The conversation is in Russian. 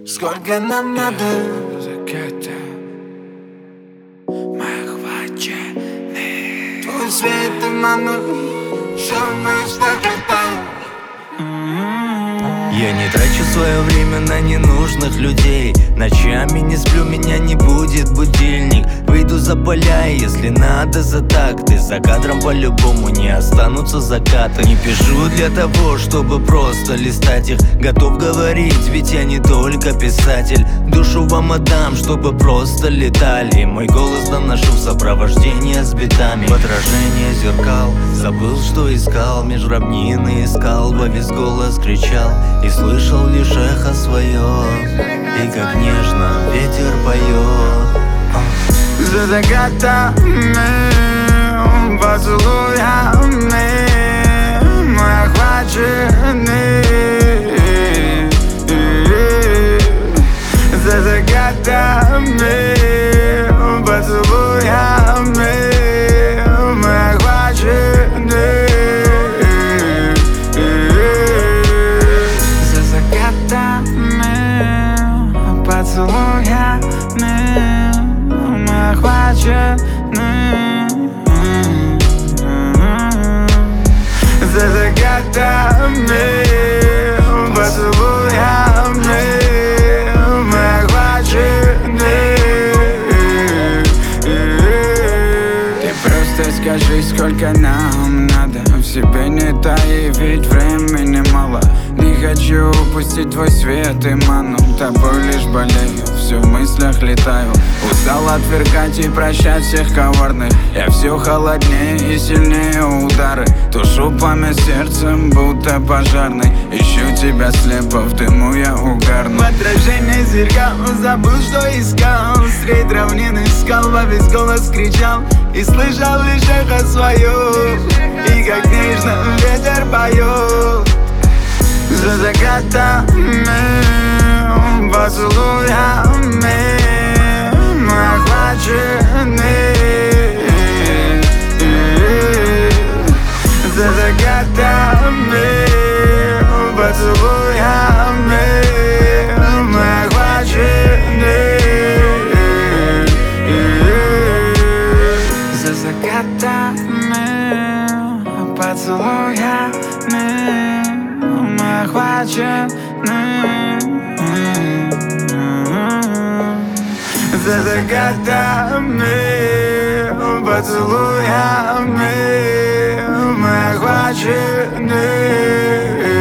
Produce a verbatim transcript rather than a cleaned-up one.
Сколько нам надо? Заката мы охвачены. Твой свет и ману, что мы стакатаем. Я не трачу свое время на ненужных людей. Ночами не сплю, меня не будет будильник. Выйду за поля, и если надо за такты. За кадром по-любому не останутся закаты. Не пишу для того, чтобы просто листать их. Готов говорить, ведь я не только писатель. Душу вам отдам, чтобы просто летали. Мой голос доношу в сопровождении с битами. В отражение зеркал, забыл, что искал. Меж равнины искал, во весь голос кричал. И слышал лишь эхо свое, и как нежно ветер поет. За закатами, поцелуями мы охвачены. За закатами, поцелуями мы охвачены. За закатами, поцелуями мы охвачены. За закатами, поцелуями мы охвачены. Ты просто скажи, сколько нам надо. В себе не таи, ведь времени мало. Не хочу упустить твой свет и ману. Тобой лишь болею, все в мыслях летаю. Устал отвергать и прощать всех коварных. Я все холоднее и сильнее удары. Тушу пламя сердцем, будто пожарный. Ищу тебя слепо, в дыму я угарну. В отражении зеркал забыл, что искал. Средь равнин искал, во весь голос кричал. И слышал лишь эхо свое, и как нежно ветер поет. За закатами, поцелуями мы охвачены. За закатами, поцелуями мы охвачены. За закатами, поцелуями мы охвачены. За закатами, поцелуями мы охвачены.